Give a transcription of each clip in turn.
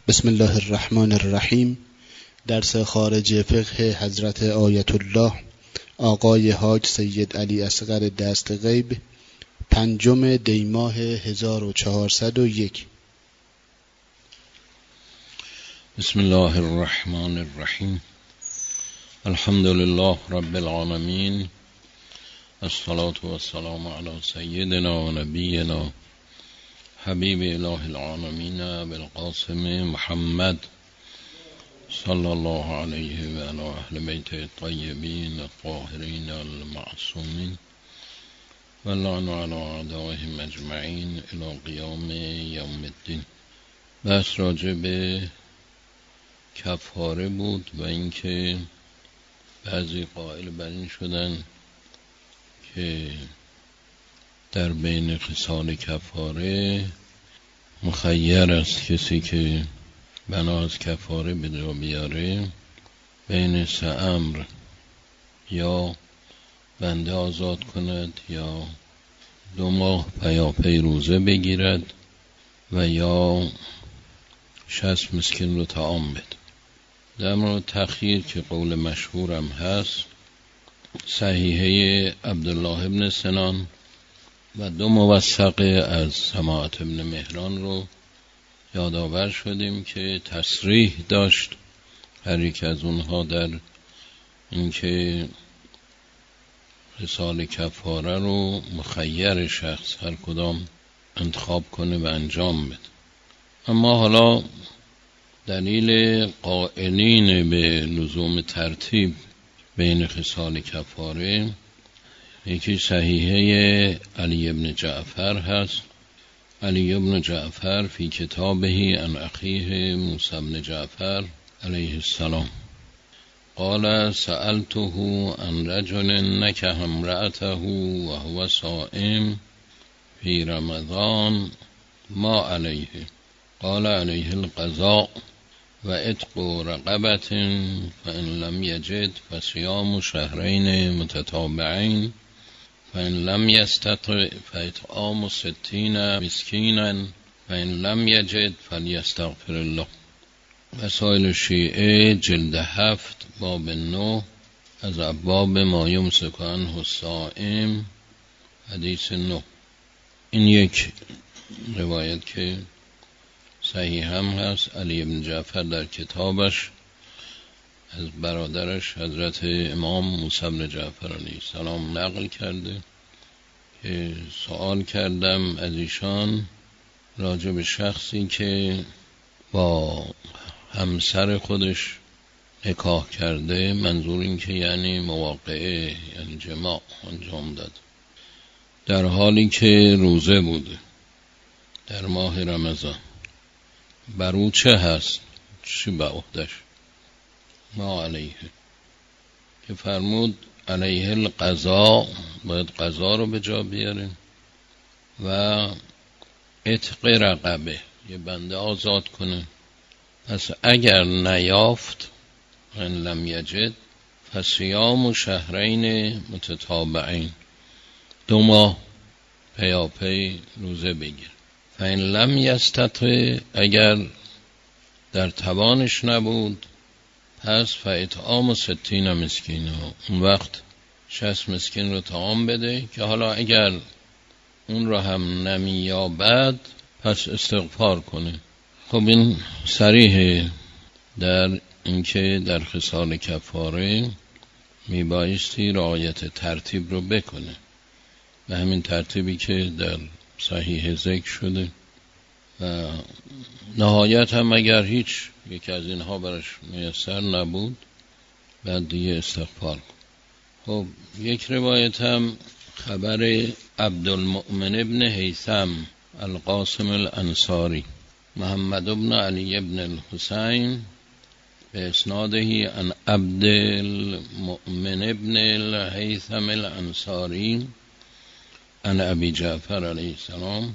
بسم الله الرحمن الرحیم. درس خارج فقه حضرت آیت الله آقای حاج سید علی اصغر دست غیب، 5 دی ماه 1401. بسم الله الرحمن الرحیم. الحمد لله رب العالمین، الصلاة والسلام علی سیدنا و نبینا حبیب اله العالمین بالقاسم محمد صلی الله علیه و علی اهل بیت الطیبین الطاهرین المعصومین و لعن علی اعدائهم اجمعین الی قیام یوم الدین. بحث راجع به کفاره بود و اینکه بعضی قائل بر این شدن که در بین خصال کفاره مخیر است کسی که بنا از کفاره به جا بیاره بین 3 امر، یا بنده آزاد کند، یا 2 ماه پیاپی روزه بگیرد، و یا 60 مسکین رو طعام بده. در مورد تأخیر که قول مشهورم هست، صحیحه عبدالله ابن سنان و 2 موثقه از سماعت ابن مهران رو یادآور شدیم که تصریح داشت هر یک از اونها در اینکه خصال کفاره رو مخیر شخص هر کدام انتخاب کنه و انجام بده. اما حالا دلیل قائلین به لزوم ترتیب بین خصال کفاره، یکی صحیحه علی ابن جعفر هست. علی ابن جعفر فی کتابه عن اخیه موسی بن جعفر علیه السلام قال سألته عن رجل نکح امرأته و هو صائم فی رمضان ما علیه؟ قال علیه القضاء و عتق رقبة فإن لم یجد فصیام شهرین متتابعین فإن لم يستطع فإطعام 60 مسكينا فإن لم يجد فليستغفر الله. وسائل شیعه جلد 7 باب 9 از ابواب ما یمسک عنه الصائم حدیث 9. این یک روایت که صحیح هم هست. علی بن جعفر در کتابش از برادرش حضرت امام موسی بن جعفر علیه السلام نقل کرده که سوال کردم از ایشان راجع به شخصی که با همسر خودش نکاح کرده، منظور این که یعنی مواقعه، یعنی جماع انجام داد، در حالی که روزه بوده در ماه رمضان، بر او چه هست؟ چی به عهدش؟ ما علیه، که فرمود علیه القضاء، باید قضا رو به جا بیاره، و عتق رقبه، یه بنده آزاد کنه. پس اگر نیافت ان لم یجد فصیام شهرین متتابعین، 2 ماه پیاپی روزه بگیر. فإن لم یستطع، اگر در توانش نبود، پس فاطعام 60 مسکین، اون وقت 60 مسکین رو طعام بده، که حالا اگر اون رو هم نمیابد پس استغفار کنه. خب این صریحه در اینکه در خصال کفاره میبایستی رعایت ترتیب رو بکنه، به همین ترتیبی که در صحیح ذکر شده، و نهایت هم اگر هیچ یک از اینها برش میسر نبود بعد دیگه استغفار کن. خب یک روایت هم خبر عبدالمؤمن ابن هیثم القاسم الانصاری محمد ابن علی ابن الحسین به اسناده عن عبدالمؤمن ابن الهیثم الانصاری عن ابی جعفر علیه السلام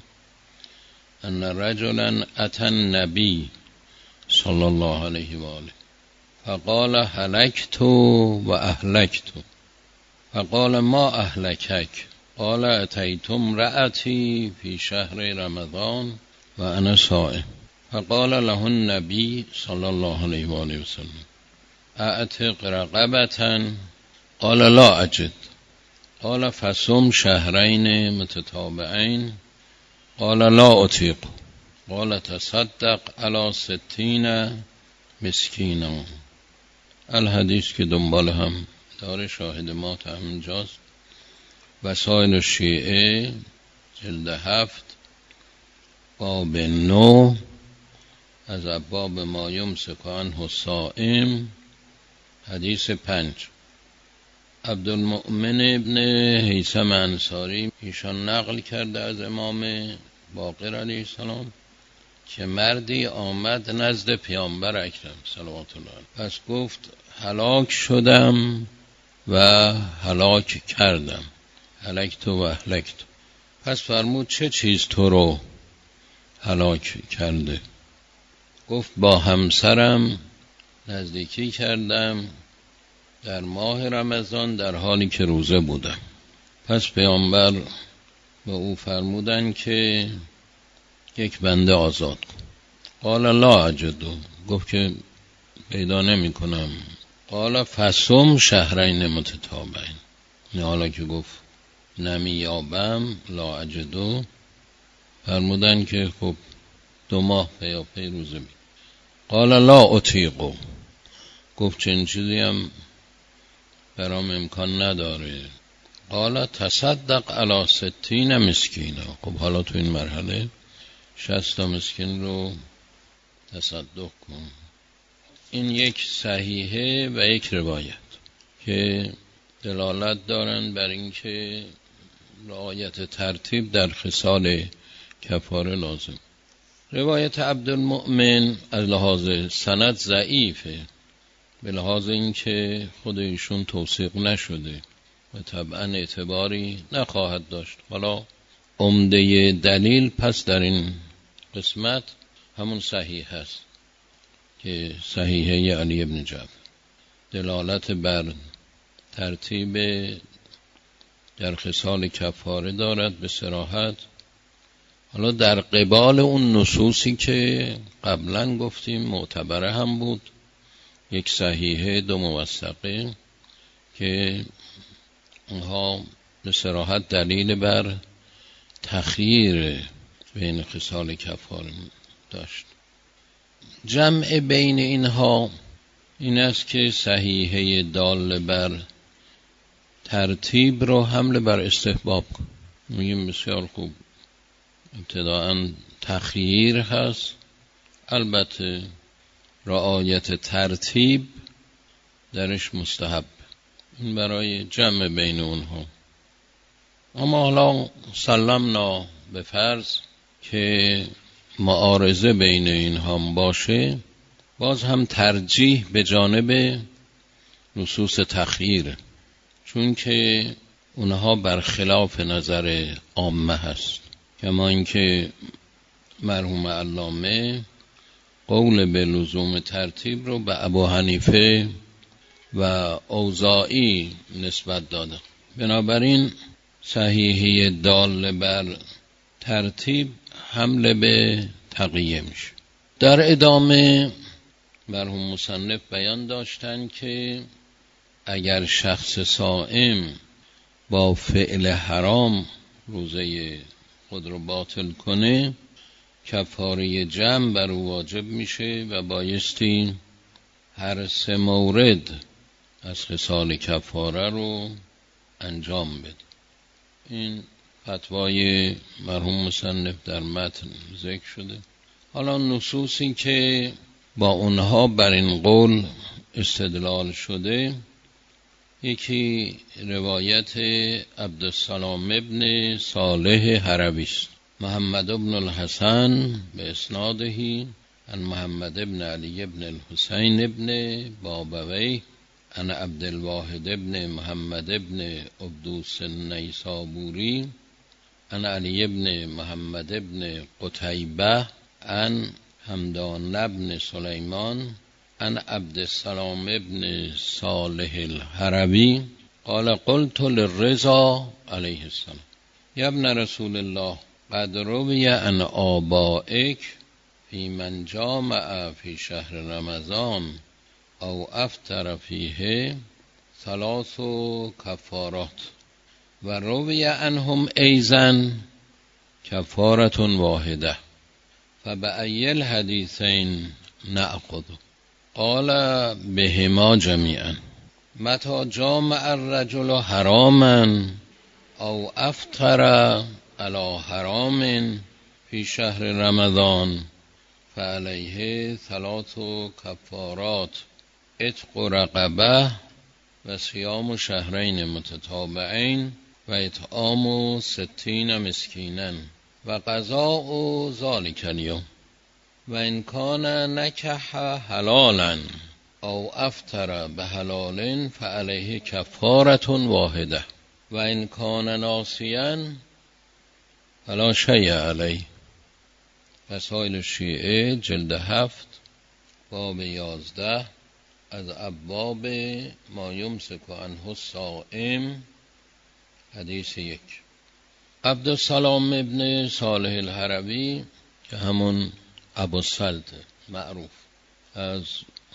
ان رجلا اتى النبی صلی الله علیه و آله فقال هلكت و اهلكت فقال ما اهلكك قال اتیت امرأتی فی شهر رمضان و انا صائم فقال له النبی صلی الله علیه و آله و سلم اعتق رقبة قال لا اجد قال فصم شهرین متتابعین قال لا اطیق قال تصدق علی 60 مسکینا. الحدیث که دنبال هم داره، شاهد ما تا همینجاست. وسائل شیعه جلد 7 باب 9 از ابواب ما یمسک عنه الصائم حدیث 5. عبدالمؤمن ابن هیثم انصاری ایشان نقل کرده از امام باقر علیه السلام که مردی آمد نزد پیامبر اکرم صلوات الله علیه، پس گفت هلاک شدم و هلاک کردم، هلکت و اهلکت. پس فرمود چه چیز تو رو هلاک کرده؟ گفت با همسرم نزدیکی کردم در ماه رمضان در حالی که روزه بودم. پس پیامبر به او فرمودن که یک بنده آزاد کن. قال لا اجدو، گفت که پیدا نمی کنم. قال فصم شهرین متتابعین، حالا که گفت نمیابم لا اجدو، فرمودن که خب 2 ماه پیاپی روزه می. قال لا اطیقو، گفت چنین چیزی هم برام امکان نداره. قال تصدق علی 60 مسکینا، خب حالا تو این مرحله 60 مسکین رو تصدق کن. این یک صحیحه و یک روایت که دلالت دارن بر اینکه رعایت ترتیب در خصال کفاره لازم. روایت عبدالمؤمن از لحاظ سند ضعیفه، به لحاظ اینکه خود ایشون توثیق نشده و طبعا اعتباری نخواهد داشت. حالا عمده دلیل پس در این قسمت همون صحیح هست که صحیحه علی ابن جعفر دلالت بر ترتیب در خصال کفاره دارد به صراحت. حالا در قبال اون نصوصی که قبلا گفتیم معتبره هم بود، یک صحیحه 2 موثقه که اونها به صراحت دلیل بر تخییر بین خصال کفاره داشت. جمع بین اینها این است که صحیحه دال بر ترتیب رو حمل بر استحباب کن. میگیم بسیار خوب، ابتداءً تخییر هست، البته رعایت ترتیب درش مستحب، این برای جمع بین اونها. اما حالا سلمنا به فرض که معارضه بین اینها باشه، باز هم ترجیح به جانب نصوص تخییر، چون که اونها برخلاف نظر عامه هست. کما اینکه مرحوم علامه قول به لزوم ترتیب رو به ابو حنیفه و اوزاعی نسبت داده. بنابراین صحیحه دال بر ترتیب حمله به تقیه میشه. در ادامه مرحوم مصنف بیان داشتن که اگر شخص صائم با فعل حرام روزه خود رو باطل کنه، کفاره جمع بر او واجب میشه و بایستی هر 3 مورد از خصال کفاره رو انجام بده. این فتوای مرحوم مصنف در متن ذکر شده. حالا نصوصی که با اونها بر این قول استدلال شده، یکی روایت عبدالسلام ابن صالح حربی است. محمد ابن الحسن به اسناده عن محمد ابن علی ابن الحسین ابن بابوی عن عبدالواحد ابن محمد ابن عبدوس النیسابوری عن علی ابن محمد ابن قتیبه عن حمدان ابن سلیمان عن عبدالسلام ابن صالح الحربی قال قلت للرضا علیه السلام یا ابن رسول الله قد روی عن آبائک فی من جامع فی شهر رمضان او افطر فیه 3 کفارات و روی عنهم ایضا کفارة واحده فبأی الحدیثین نأخذ قال بهما جمیعا متى جامع الرجل حراما او افطر علی حرام فی شهر رمضان فعلیه 3 کفارات عتق رقبه و صیام شهرین متتابعین و اطعام 60 مسکینا و قضاء ذلک اليوم و ان کان نکح حلالا او افطر بحلال فعلیه کفارة واحده و ان کان ناسیا فلا شیء علیه. رسائل شیعه جلد 7 باب 11 از ابواب ما یمسک عنه الصائم حدیث 1. عبدالسلام ابن صالح الحروی که همون ابوالسلط معروف از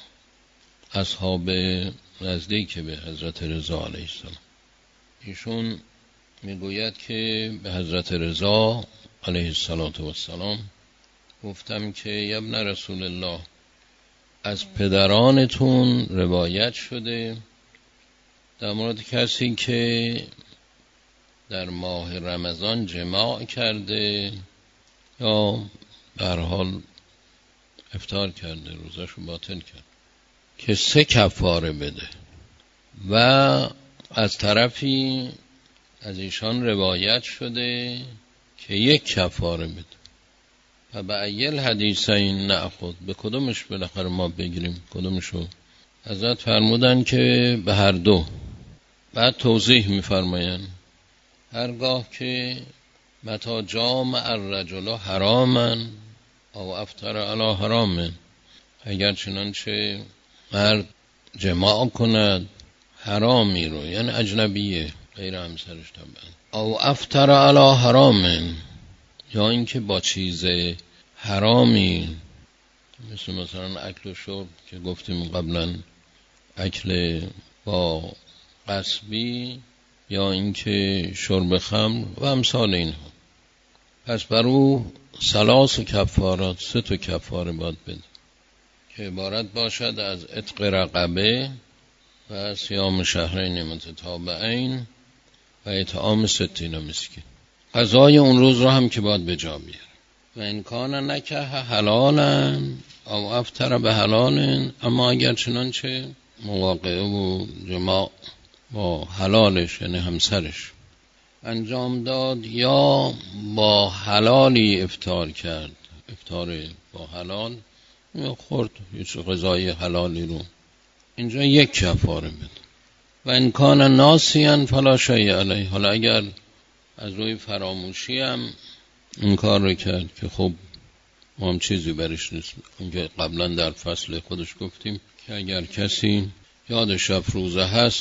اصحاب نزدیک به حضرت رضا علیه السلام، ایشون میگوید که به حضرت رضا علیه السلام گفتم که یا ابن رسول الله، از پدرانتون روایت شده در مورد کسی که در ماه رمضان جماع کرده یا به هر حال افطار کرده، روزاشو باطل کرد، که 3 کفاره بده. و از طرفی از ایشان روایت شده که 1 کفاره بده. و به ایل حدیثین نأخذ، به کدومش بالاخره ما بگیریم، کدومشو؟ حضرت فرمودن که به هر دو. بعد توضیح میفرماین هرگاه که متى جامع الرجل حراما او افطر علی حرام، اگر چنانچه مرد جماع کند حرامی رو، یعنی اجنبیه غیر همسرش طبعا، او افطر علی حرام، یا اینکه با چیز حرامی مثلا اکل و شرب که گفتیم قبلا، اکل با غصبی، یا اینکه شرب خمر و امثال اینها، پس بر او 3 کفارات، 3 کفاره باید بده که عبارت باشد از عتق رقبه و صیام شهرین متتابعین و اطعام 60 مسکین. قضای اون روز رو هم که باید به جا بیاره. و ان کان نکح حلالا او افطر به حلال، اما اگر چنانچه مواقعه و جماع با حلالش یعنی همسرش انجام داد یا با حلالی افطار کرد، افطار با حلال یا خورد یه غذای حلالی رو، اینجا 1 کفاره بده. و ان کان ناسیا فلا شیء علیه. حالا اگر از روی فراموشی هم این کار رو کرد که خب ما هم چیزی برش نیست، اونجا قبلا در فصل خودش گفتیم که اگر کسی یادش افروزه هست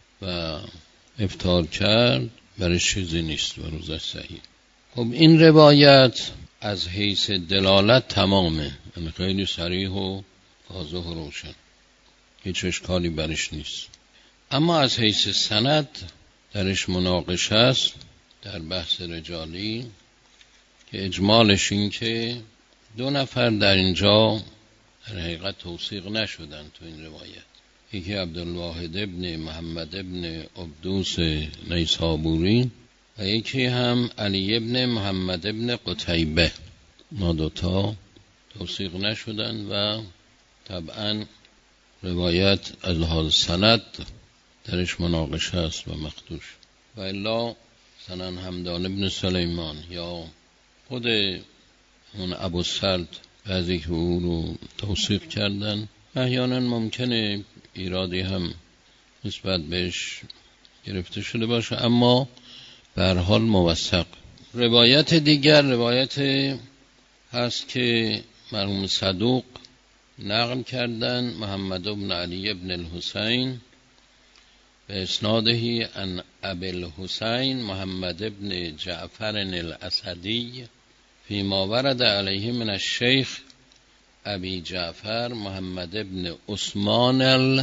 و افطار کرد برش چیزی نیست و روزش صحیح. خب این روایت از حیث دلالت تمامه، یعنی خیلی صریح و واضح و روشن، هیچ اشکالی برش نیست. اما از حیث سند درش مناقشه است در بحث رجالی که اجمالش این که 2 نفر در اینجا در حقیقت توثیق نشدن تو این روایت. یکی عبدالواحد ابن محمد ابن عبدوس نیسابوری و یکی هم علی ابن محمد ابن قتیبه. ما 2 توثیق نشدن و طبعا روایت از لحاظ سند درش مناقشه است و مخدوش. و الا سنن همدان ابن سلیمان یا خود اون ابوالسلط بعضی که او رو توثیق کردن، احیانا ممکنه ایرادی هم نسبت بهش گرفته شده باشه، اما به هر حال موثق. روایت دیگر روایت هست که مرحوم صدوق نقل کردن، محمد بن علی بن الحسین به اسناده عن ابی الحسین محمد بن جعفر الاسدی فیما ورد علیه من الشیخ ابی جعفر محمد ابن عثمان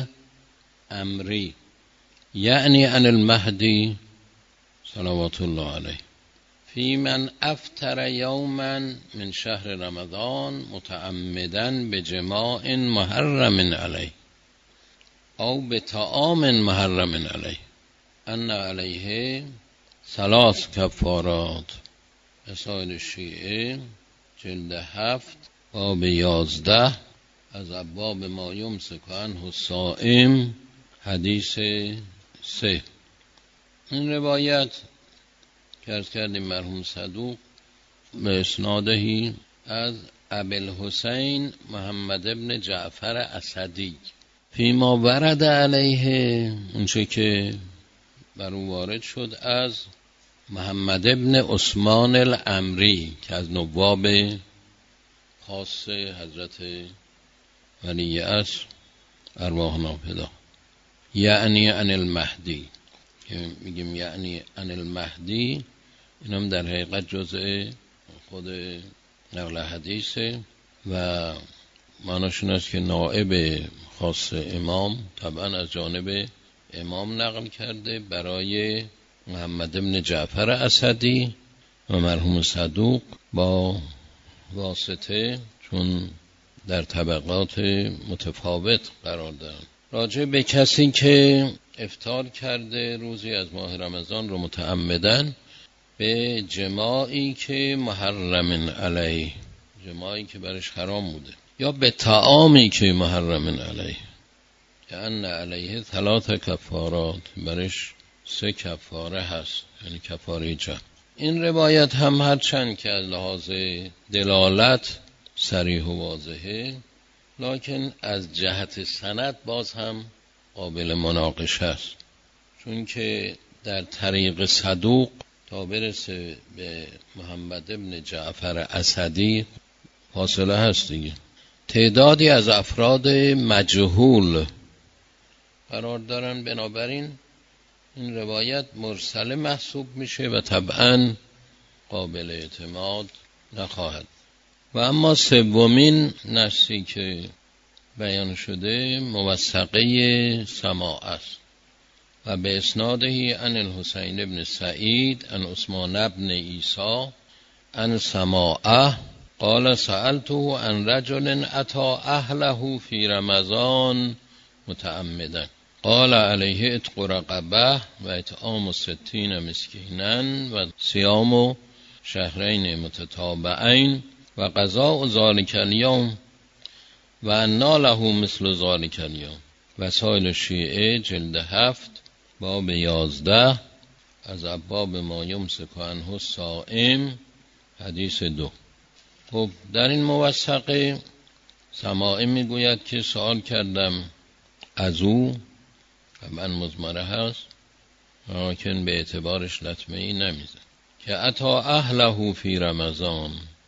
العمری یعنی عن المهدی صلوات الله علیه فی من افطر یوما من شهر رمضان متعمدا بجماع محرم علیه او بطعام محرم علیه ان علیه 3 کفارات. رسائل شیعه جلد 7 باب 11 از ابواب ما یمسک عنه الصائم حدیث 3. این روایت که عرض کردیم مرحوم صدوق به اسنادهی از ابوالحسین محمد ابن جعفر اسدی فیما ورد علیه، اونچه که بر او وارد شد از محمد ابن عثمان العمری که از نواب خاص حضرت ولی عصر ارواح نافدا، یعنی عن المهدی که میگیم یعنی عن المهدی، اینم در حقیقت جزء خود نقل حدیثه و معناش این است که نائب خاص امام طبعا از جانب امام نقل کرده برای محمد ابن جعفر اسدی و مرحوم صدوق با واسطه، چون در طبقات متفاوت قرار دارن، راجع به کسی که افطار کرده روزی از ماه رمضان رو متعمدن به جماعی که محرم علیه، جماعی که برش حرام بوده، یا به طعامی که محرم علیه، که ان علیه 3 کفارات، برش 3 کفاره هست، یعنی کفاره جمع. این روایت هم هرچند که از لحاظ دلالت صریح و واضحه، لکن از جهت سند باز هم قابل مناقشه است، چون که در طریق صدوق تا برسه به محمد ابن جعفر اسدی فاصله هست دیگه. تعدادی از افراد مجهول قرار دارن، بنابراین این روایت مرسل محسوب میشه و طبعا قابل اعتماد نخواهد. و اما سومین نصی که بیان شده موثقه سماع است و به اسنادهی عن الحسین ابن سعید عن عثمان ابن عیسی عن سماعه قال سألته عن رجل اتی اهله فی رمضان متعمدا قال علیه اتق رقبه و اطعام 60 مسکینا و صیام شهرین متتابعین و قضاء ذلک اليوم و انا له مثل ذلک اليوم. رسائل شیعه جلد 7 باب 11 از ابواب ما یمسک عنه الصائم حدیث 2. خب در این موثقه سماعه میگوید که سوال کردم از او، طبعا مضمره هست لیکن به اعتبارش لطمه ای نمیزن، که اتا اهله فی رمضان،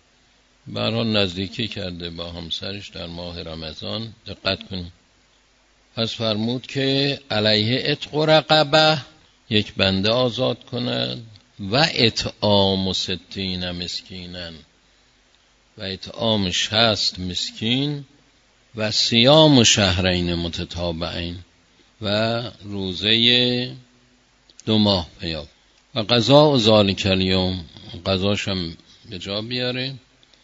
برها نزدیکی کرده با همسرش در ماه رمضان. دقت کن، پس فرمود که علیه اتق رقبه، یک بنده آزاد کند، و اطعام 60 مسکینا، و اطعام 60 مسکین، و صیام شهرین متتابعین، و روزه 2 ماه پیاب، و قضاء ذلک الیوم، قضاشم به جا بیاره،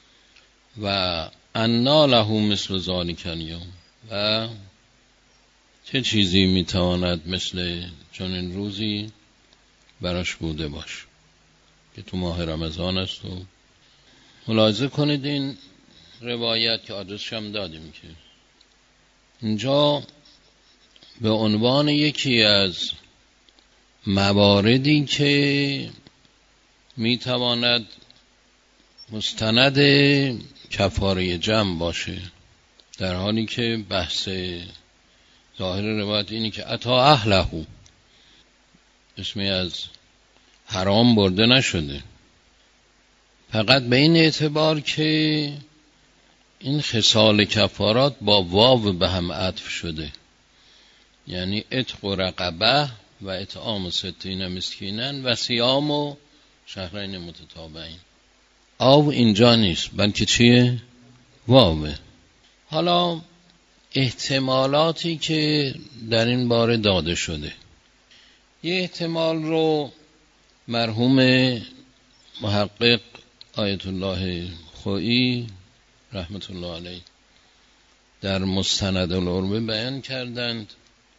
و انا له مثل ذلک الیوم، و چه چیزی میتواند مثل چنین روزی براش بوده باش که تو ماه رمضان است. و ملاحظه کنید این روایت که آدرسش هم دادیم که اینجا به عنوان یکی از مواردی که میتواند مستند کفاره جمع باشه، در حالی که بحث ظاهر روایت اینی که اتا اهله، اسمی از حرام برده نشده، فقط به این اعتبار که این خصال کفارات با واو به هم عطف شده، یعنی اتق رقبه و اطعام 60 مسکینا و صیام شهرین متتابعین. آو اینجا نیست بلکه چیه؟ واوه. حالا احتمالاتی که در این باره داده شده، یه احتمال رو مرحوم محقق آیت الله خویی رحمت الله علیه در مستند العربه بیان کردند.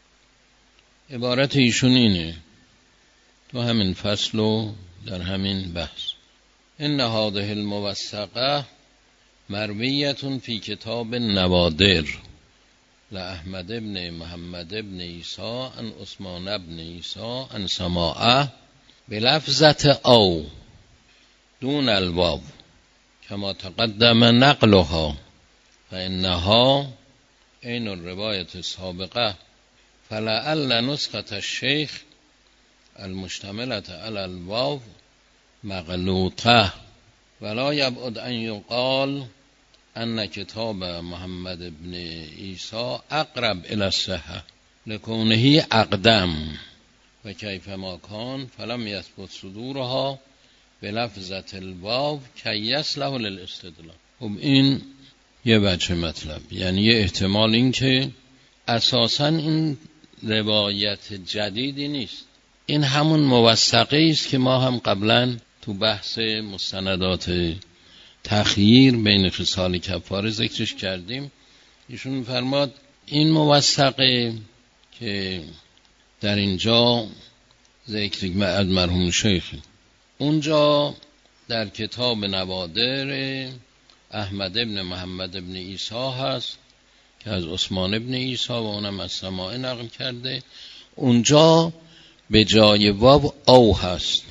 عبارت ایشون اینه تو همین فصل و در همین بحث: ان هذه الموثقه مرویه فی کتاب النوادر لأحمد ابن محمد ابن عیسی عن عثمان ابن عیسی عن سماعه بلفظة او دون الواو کما تقدم نقلها فإنها عین الروایت السابقه فلعل نسخة الشیخ المشتملة على الواو مغلوطه ولا یبعد ان یقال ان کتاب محمد ابن عیسی اقرب الى الصحه لکونه اقدم و کیفما کان فلم یثبت صدورها بلفظة الواو کی یصلح للاستدلال. خب این یه بچه مطلب، یعنی یه احتمال این که اساساً این روایت جدیدی نیست، این همون موثقه است که ما هم قبلا تو بحث مستندات تخییر بین خصال کفاره ذکرش کردیم. ایشون می‌فرماد این موثقه که در اینجا ذکر از مرحوم شیخ، اونجا در کتاب نوادر احمد ابن محمد ابن عیسی هست که از عثمان ابن عیسی و اونم از سماعه نقل کرده، اونجا به جای واو او هست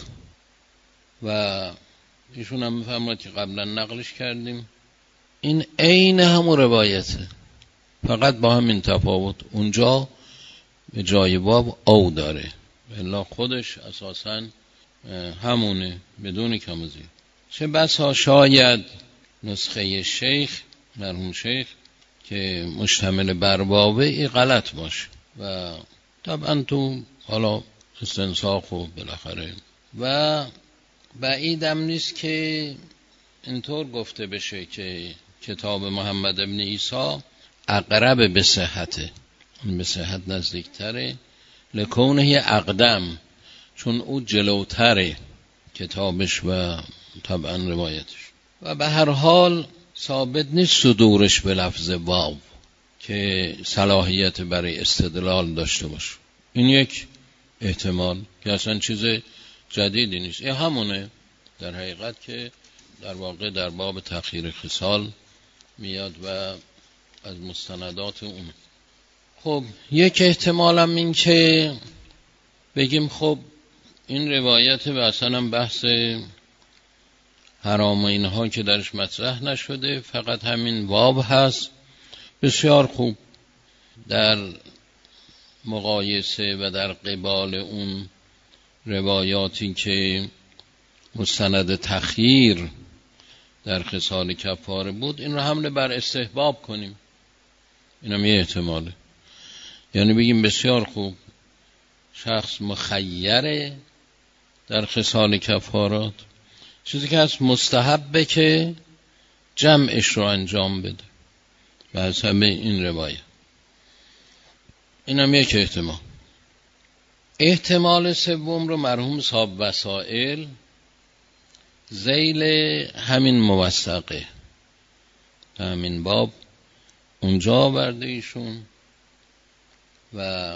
و ایشون هم میفهمد که قبلا نقلش کردیم. این عین همون روایته، فقط با همین تفاوت اونجا به جای واو او داره، الا خودش اساساً همونه بدون کم و زیاد. چه بسا شاید نسخه شیخ مرحوم شیخ که مشتمل بر واوی غلط باشه و طبعا تو حالا استنساخ و بالاخره و بعیدم نیست که اینطور گفته بشه که کتاب محمد ابن عیسی اقرب به صحته، به صحت نزدیکتره، لکونه اقدم، چون او جلوتره کتابش و طبعا روایتش، و به هر حال ثابت نیست صدورش به لفظ واو که صلاحیت برای استدلال داشته باشه. این یک احتمال که اصلا چیز جدیدی نیست، این همونه در حقیقت که در واقع در باب تأخیر خصال میاد و از مستندات اون. خب یک احتمال هم این که بگیم خب این روایت و اصلا بحث حرام اینها که درش مطرح نشده، فقط همین واو هست. بسیار خوب، در مقایسه و در قبال اون روایاتی که مستند تخییر در خصال کفاره بود، این رو حمله بر استحباب کنیم، این هم یه احتماله. یعنی بگیم بسیار خوب، شخص مخیره در خصال کفارات، چیزی که هست مستحبه که جمعش رو انجام بده به حسب این روایت. این هم یک احتمال. احتمال سوم رو مرحوم صاحب وسائل ذیل همین موثقه همین باب اونجا آورده ایشون و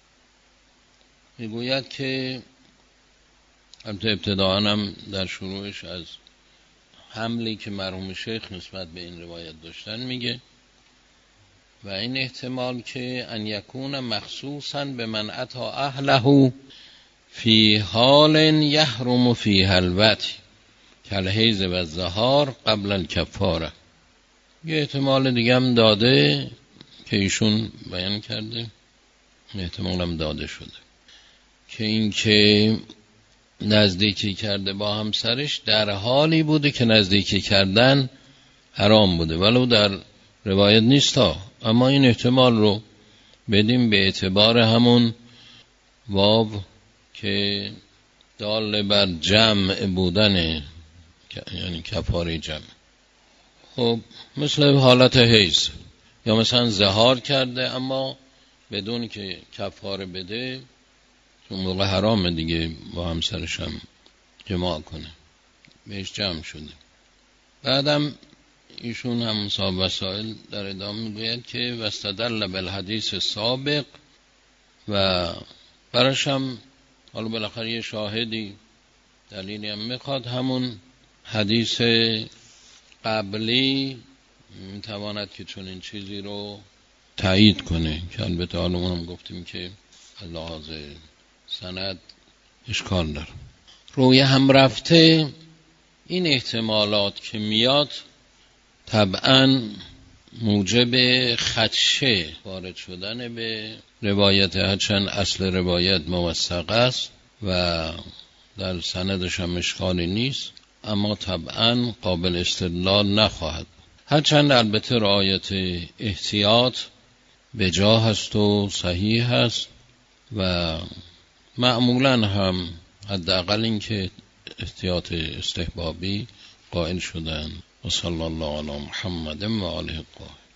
میگوید که ابتداءً هم در شروعش از حملی که مرحوم شیخ نسبت به این روایت داشتن میگه و این احتمال که ان یکون مخصوصاً به من اتا اهله فی حال یحرم فی الوتی کالحیض و الظهار قبل الکفاره. یه احتمال دیگه هم داده که ایشون بیان کرده، احتمال هم داده شده که این که نزدیکی کرده با همسرش در حالی بوده که نزدیکی کردن حرام بوده، ولو در روایت نیست ها، اما این احتمال رو بدیم به اعتبار همون واو که دال بر جمع بودن، یعنی کفاره جمع. خب مثل حالت حیض، یا مثلا زهار کرده اما بدون که کفاره بده، اون موقع حرامه دیگه با همسرش هم جماع کنه، بهش جمع شده. بعدم ایشون هم صاحب وسائل در ادامه میگوید که واستدل بالحدیث سابق، و براش هم حالا بالاخره یه شاهدی دلیلی هم میخواد، همون حدیث قبلی میتواند که چون این چیزی رو تایید کنه، که البته حالا اونم گفتیم که لحاظ سند اشکال داره. روی هم رفته این احتمالات که میاد طبعا موجب خدشه وارد شدن به روایت، هرچند اصل روایت موثق است و در سندش هم اشکالی نیست، اما طبعا قابل استدلال نخواهد، هرچند البته رعایت احتیاط به جا هست و صحیح هست و معمولا هم حداقل این که احتیاط استحبابی قائل شدن. و صلی الله علی محمد و آله الطاهرین.